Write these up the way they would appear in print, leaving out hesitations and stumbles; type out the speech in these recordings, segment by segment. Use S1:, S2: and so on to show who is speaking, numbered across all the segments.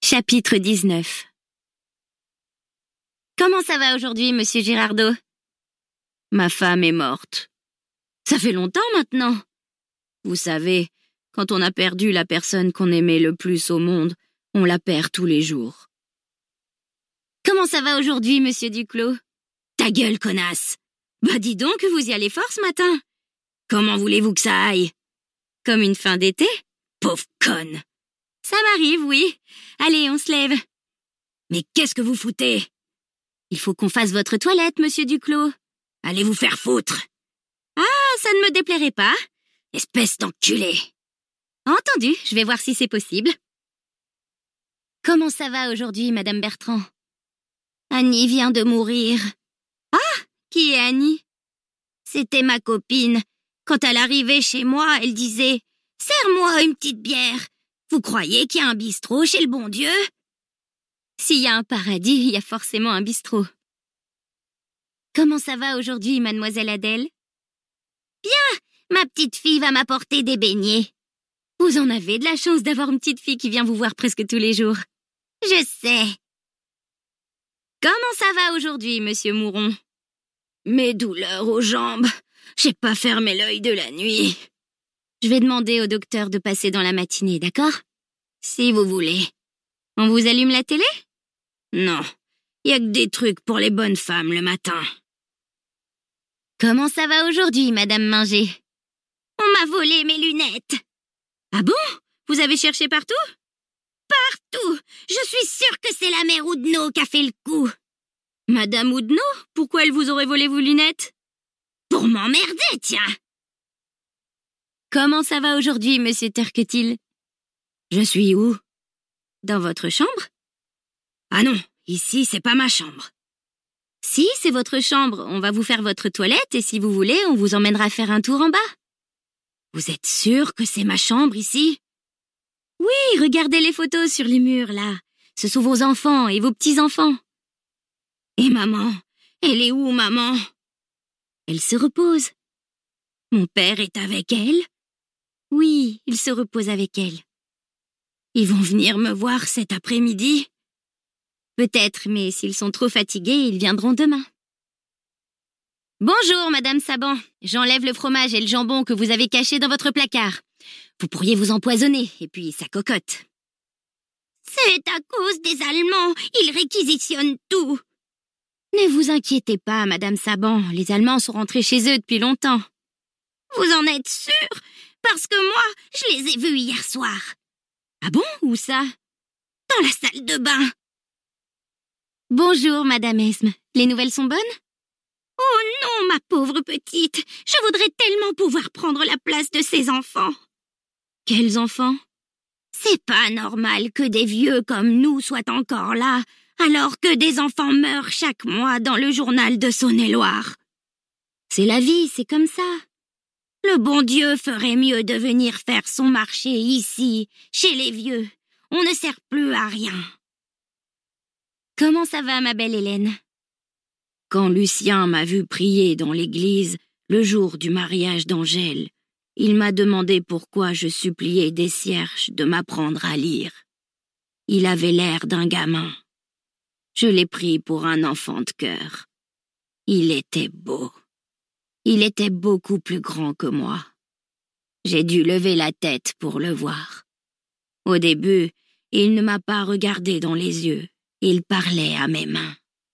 S1: Chapitre 19. Comment ça va aujourd'hui, monsieur Girardot? Ma femme est morte. Ça fait longtemps maintenant. Vous savez, quand on a perdu la personne qu'on aimait le plus au monde, on la perd tous les jours. Comment ça va aujourd'hui, monsieur Duclos? Ta gueule, connasse! Bah dis donc, vous y allez fort ce matin. Comment voulez-vous que ça aille? Comme une fin d'été? Pauvre conne! Ça m'arrive, oui. Allez, on se lève. Mais qu'est-ce que vous foutez? Il faut qu'on fasse votre toilette, monsieur Duclos. Allez vous faire foutre. Ah, ça ne me déplairait pas. Espèce d'enculé. Entendu, je vais voir si c'est possible. Comment ça va aujourd'hui, madame Bertrand? Annie vient de mourir. Ah, qui est Annie? C'était ma copine. Quand elle arrivait chez moi, elle disait « Serre-moi une petite bière. Vous croyez qu'il y a un bistrot chez le bon Dieu ?» S'il y a un paradis, il y a forcément un bistrot. Comment ça va aujourd'hui, mademoiselle Adèle? Bien, ma petite fille va m'apporter des beignets. Vous en avez de la chance d'avoir une petite fille qui vient vous voir presque tous les jours. Je sais. Comment ça va aujourd'hui, monsieur Mouron? Mes douleurs aux jambes. J'ai pas fermé l'œil de la nuit. Je vais demander au docteur de passer dans la matinée, d'accord? Si vous voulez. On vous allume la télé? Non, y a que des trucs pour les bonnes femmes le matin. Comment ça va aujourd'hui, madame Minger? On m'a volé mes lunettes. Ah bon? Vous avez cherché partout? Partout! Je suis sûre que c'est la mère Oudneau qui a fait le coup. Madame Oudneau? Pourquoi elle vous aurait volé vos lunettes? Pour m'emmerder, tiens! Comment ça va aujourd'hui, monsieur Terquetil? Je suis où? Dans votre chambre? Ah non, ici, c'est pas ma chambre. Si, c'est votre chambre. On va vous faire votre toilette et si vous voulez, on vous emmènera faire un tour en bas. Vous êtes sûr que c'est ma chambre ici? Oui, regardez les photos sur les murs, là. Ce sont vos enfants et vos petits-enfants. Et maman? Elle est où, maman? Elle se repose. Mon père est avec elle? Oui, il se repose avec elle. Ils vont venir me voir cet après-midi? Peut-être, mais s'ils sont trop fatigués, ils viendront demain. Bonjour, madame Saban. J'enlève le fromage et le jambon que vous avez cachés dans votre placard. Vous pourriez vous empoisonner, et puis ça cocotte. C'est à cause des Allemands. Ils réquisitionnent tout. Ne vous inquiétez pas, madame Saban. Les Allemands sont rentrés chez eux depuis longtemps. Vous en êtes sûre? Parce que moi, je les ai vus hier soir. Ah bon? Où ça? Dans la salle de bain. Bonjour, madame Esme. Les nouvelles sont bonnes? Oh non, ma pauvre petite. Je voudrais tellement pouvoir prendre la place de ces enfants. Quels enfants? C'est pas normal que des vieux comme nous soient encore là, alors que des enfants meurent chaque mois dans le journal de Saône-et-Loire. C'est la vie, c'est comme ça. Le bon Dieu ferait mieux de venir faire son marché ici, chez les vieux. On ne sert plus à rien. Comment ça va, ma belle Hélène? Quand Lucien m'a vu prier dans l'église le jour du mariage d'Angèle, il m'a demandé pourquoi je suppliais des cierges de m'apprendre à lire. Il avait l'air d'un gamin. Je l'ai pris pour un enfant de cœur. Il était beau. Il était beaucoup plus grand que moi. J'ai dû lever la tête pour le voir. Au début, il ne m'a pas regardé dans les yeux. Il parlait à mes mains.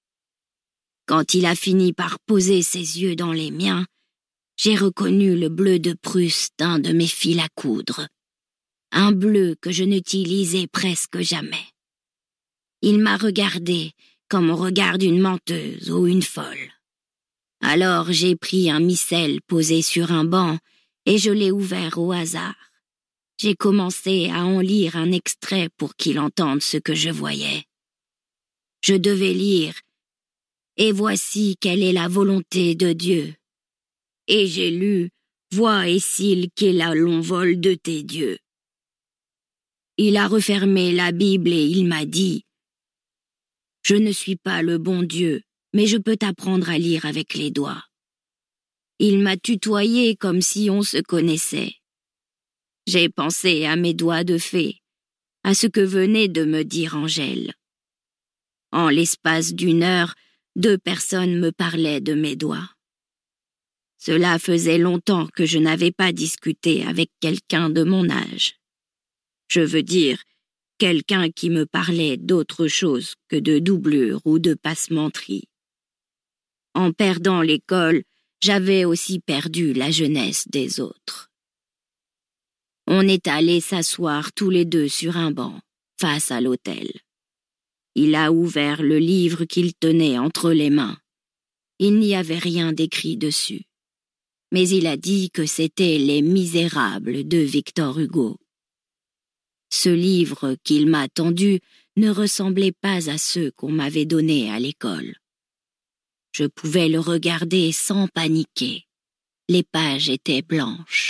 S1: Quand il a fini par poser ses yeux dans les miens, j'ai reconnu le bleu de Prusse d'un de mes fils à coudre. Un bleu que je n'utilisais presque jamais. Il m'a regardé comme on regarde une menteuse ou une folle. Alors j'ai pris un missel posé sur un banc et je l'ai ouvert au hasard. J'ai commencé à en lire un extrait pour qu'il entende ce que je voyais. Je devais lire « Et voici quelle est la volonté de Dieu. » Et j'ai lu « Vois, est-il qu'est la long vol de tes dieux. » Il a refermé la Bible et il m'a dit « Je ne suis pas le bon Dieu, mais je peux t'apprendre à lire avec les doigts. » Il m'a tutoyé comme si on se connaissait. J'ai pensé à mes doigts de fée, à ce que venait de me dire Angèle. En l'espace d'une heure, 2 personnes me parlaient de mes doigts. Cela faisait longtemps que je n'avais pas discuté avec quelqu'un de mon âge. Je veux dire, quelqu'un qui me parlait d'autre chose que de doublure ou de passementerie. En perdant l'école, j'avais aussi perdu la jeunesse des autres. On est allés s'asseoir tous les 2 sur un banc, face à l'autel. Il a ouvert le livre qu'il tenait entre les mains. Il n'y avait rien d'écrit dessus. Mais il a dit que c'était Les Misérables de Victor Hugo. Ce livre qu'il m'a tendu ne ressemblait pas à ceux qu'on m'avait donnés à l'école. Je pouvais le regarder sans paniquer. Les pages étaient blanches.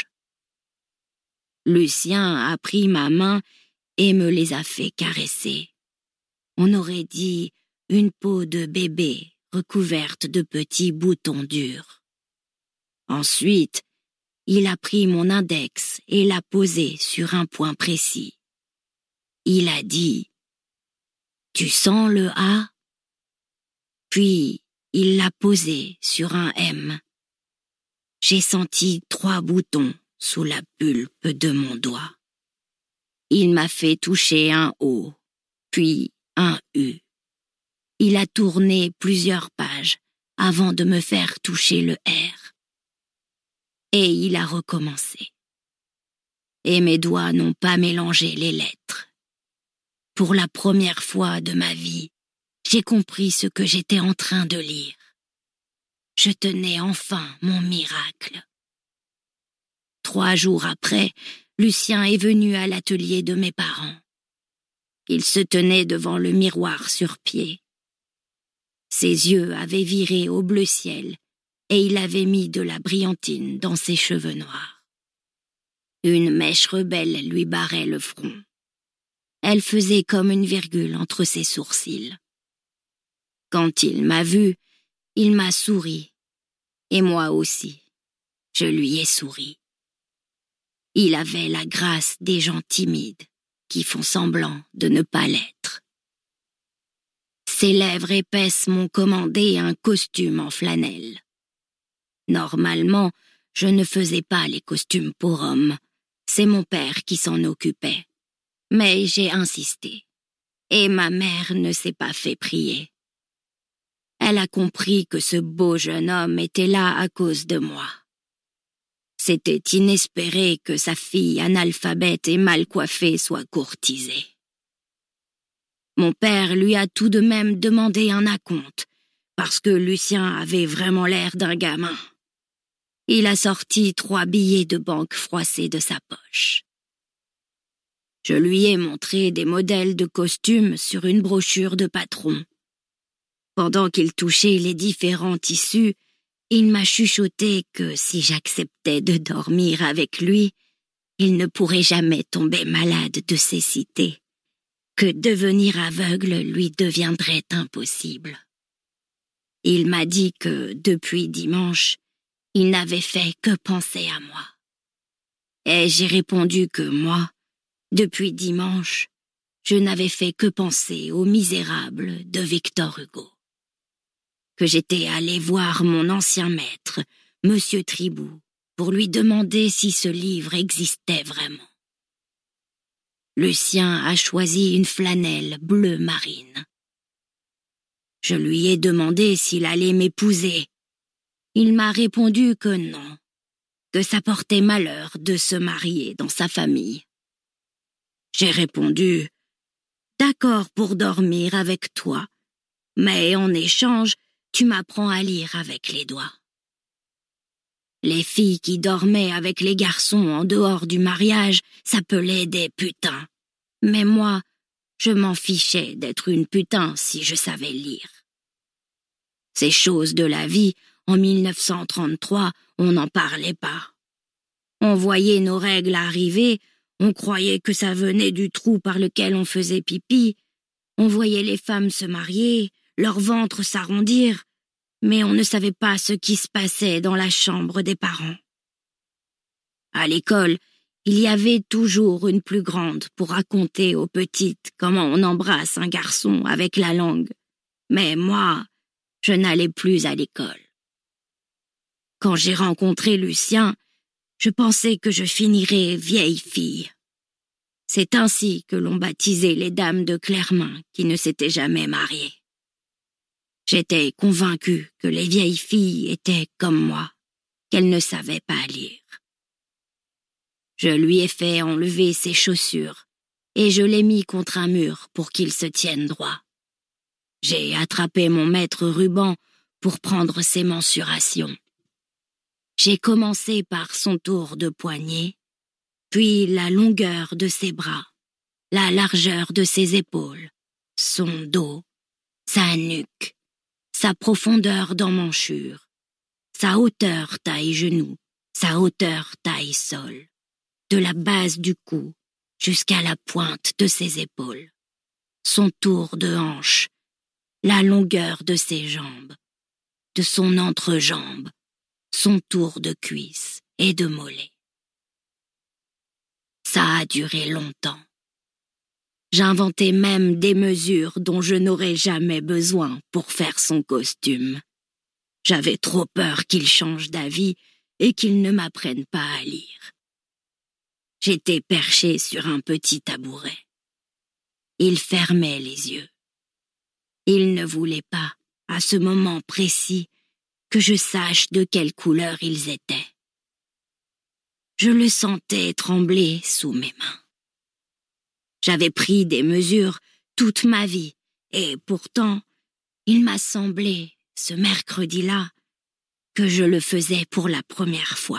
S1: Lucien a pris ma main et me les a fait caresser. On aurait dit une peau de bébé recouverte de petits boutons durs. Ensuite, il a pris mon index et l'a posé sur un point précis. Il a dit « Tu sens le A ?» Puis, il l'a posé sur un M. J'ai senti 3 boutons sous la pulpe de mon doigt. Il m'a fait toucher un O, puis un U. Il a tourné plusieurs pages avant de me faire toucher le R. Et il a recommencé. Et mes doigts n'ont pas mélangé les lettres. Pour la première fois de ma vie, j'ai compris ce que j'étais en train de lire. Je tenais enfin mon miracle. 3 jours après, Lucien est venu à l'atelier de mes parents. Il se tenait devant le miroir sur pied. Ses yeux avaient viré au bleu ciel et il avait mis de la brillantine dans ses cheveux noirs. Une mèche rebelle lui barrait le front. Elle faisait comme une virgule entre ses sourcils. Quand il m'a vu, il m'a souri. Et moi aussi, je lui ai souri. Il avait la grâce des gens timides qui font semblant de ne pas l'être. Ses lèvres épaisses m'ont commandé un costume en flanelle. Normalement, je ne faisais pas les costumes pour hommes. C'est mon père qui s'en occupait. Mais j'ai insisté. Et ma mère ne s'est pas fait prier. Elle a compris que ce beau jeune homme était là à cause de moi. C'était inespéré que sa fille analphabète et mal coiffée soit courtisée. Mon père lui a tout de même demandé un acompte, parce que Lucien avait vraiment l'air d'un gamin. Il a sorti 3 billets de banque froissés de sa poche. Je lui ai montré des modèles de costumes sur une brochure de patron. Pendant qu'il touchait les différents tissus, il m'a chuchoté que si j'acceptais de dormir avec lui, il ne pourrait jamais tomber malade de cécité, que devenir aveugle lui deviendrait impossible. Il m'a dit que, depuis dimanche, il n'avait fait que penser à moi. Et j'ai répondu que moi, depuis dimanche, je n'avais fait que penser aux Misérables de Victor Hugo. Que j'étais allé voir mon ancien maître, Monsieur Tribou, pour lui demander si ce livre existait vraiment. Lucien a choisi une flanelle bleu marine. Je lui ai demandé s'il allait m'épouser. Il m'a répondu que non, que ça portait malheur de se marier dans sa famille. J'ai répondu « D'accord pour dormir avec toi, mais en échange, tu m'apprends à lire avec les doigts. » Les filles qui dormaient avec les garçons en dehors du mariage s'appelaient des putains. Mais moi, je m'en fichais d'être une putain si je savais lire. Ces choses de la vie, en 1933, on n'en parlait pas. On voyait nos règles arriver, on croyait que ça venait du trou par lequel on faisait pipi, on voyait les femmes se marier, leur ventre s'arrondir, mais on ne savait pas ce qui se passait dans la chambre des parents. À l'école, il y avait toujours une plus grande pour raconter aux petites comment on embrasse un garçon avec la langue. Mais moi, je n'allais plus à l'école. Quand j'ai rencontré Lucien, je pensais que je finirais vieille fille. C'est ainsi que l'on baptisait les dames de Clermain qui ne s'étaient jamais mariées. J'étais convaincue que les vieilles filles étaient comme moi, qu'elles ne savaient pas lire. Je lui ai fait enlever ses chaussures et je l'ai mis contre un mur pour qu'il se tienne droit. J'ai attrapé mon maître ruban pour prendre ses mensurations. J'ai commencé par son tour de poignet, puis la longueur de ses bras, la largeur de ses épaules, son dos, sa nuque, sa profondeur d'emmanchure, sa hauteur taille-genou, sa hauteur taille-sol, de la base du cou jusqu'à la pointe de ses épaules, son tour de hanche, la longueur de ses jambes, de son entrejambe, son tour de cuisse et de mollet. Ça a duré longtemps. J'inventais même des mesures dont je n'aurais jamais besoin pour faire son costume. J'avais trop peur qu'il change d'avis et qu'il ne m'apprenne pas à lire. J'étais perchée sur un petit tabouret. Il fermait les yeux. Il ne voulait pas, à ce moment précis, que je sache de quelle couleur ils étaient. Je le sentais trembler sous mes mains. J'avais pris des mesures toute ma vie, et pourtant, il m'a semblé, ce mercredi-là, que je le faisais pour la première fois.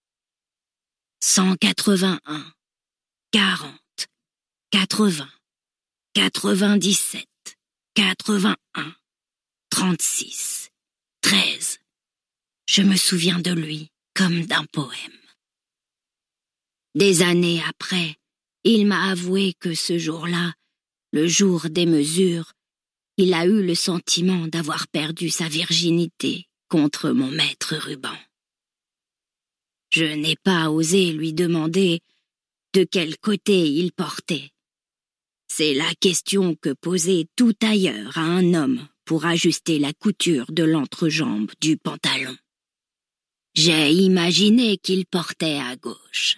S1: 181, 40, 80, 97, 81, 36, 13. Je me souviens de lui comme d'un poème. Des années après, il m'a avoué que ce jour-là, le jour des mesures, il a eu le sentiment d'avoir perdu sa virginité contre mon maître ruban. Je n'ai pas osé lui demander de quel côté il portait. C'est la question que posait tout ailleurs à un homme pour ajuster la couture de l'entrejambe du pantalon. J'ai imaginé qu'il portait à gauche.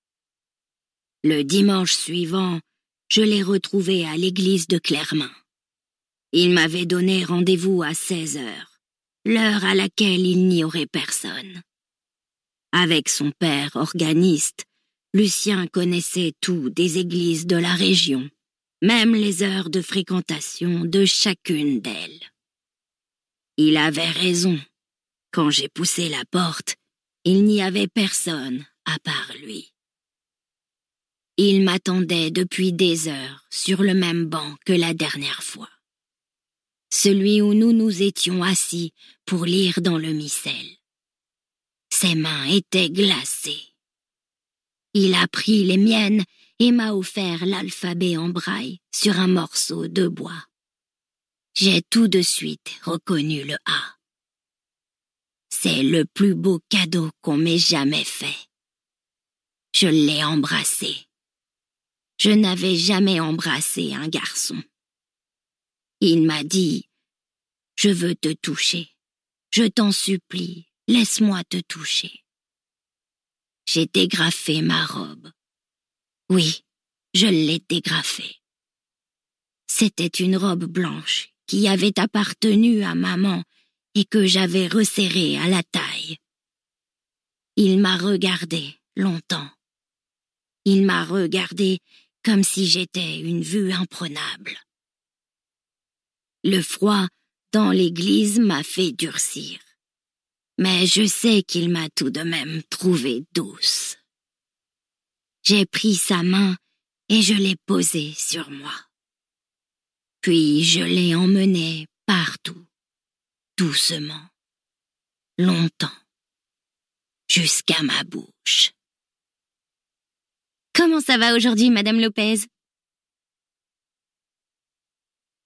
S1: Le dimanche suivant, je l'ai retrouvé à l'église de Clermain. Il m'avait donné rendez-vous à 16 heures, l'heure à laquelle il n'y aurait personne. Avec son père organiste, Lucien connaissait tout des églises de la région, même les heures de fréquentation de chacune d'elles. Il avait raison. Quand j'ai poussé la porte, il n'y avait personne à part lui. Il m'attendait depuis des heures sur le même banc que la dernière fois. Celui où nous nous étions assis pour lire dans le missel. Ses mains étaient glacées. Il a pris les miennes et m'a offert l'alphabet en braille sur un morceau de bois. J'ai tout de suite reconnu le A. C'est le plus beau cadeau qu'on m'ait jamais fait. Je l'ai embrassé. Je n'avais jamais embrassé un garçon. Il m'a dit « Je veux te toucher. Je t'en supplie, laisse-moi te toucher. » J'ai dégrafé ma robe. Oui, je l'ai dégrafée. C'était une robe blanche qui avait appartenu à maman et que j'avais resserrée à la taille. Il m'a regardé longtemps. Il m'a regardé comme si j'étais une vue imprenable. Le froid dans l'église m'a fait durcir. Mais je sais qu'il m'a tout de même trouvée douce. J'ai pris sa main et je l'ai posée sur moi. Puis je l'ai emmenée partout, doucement, longtemps, jusqu'à ma bouche.
S2: Comment ça va aujourd'hui, Madame Lopez ?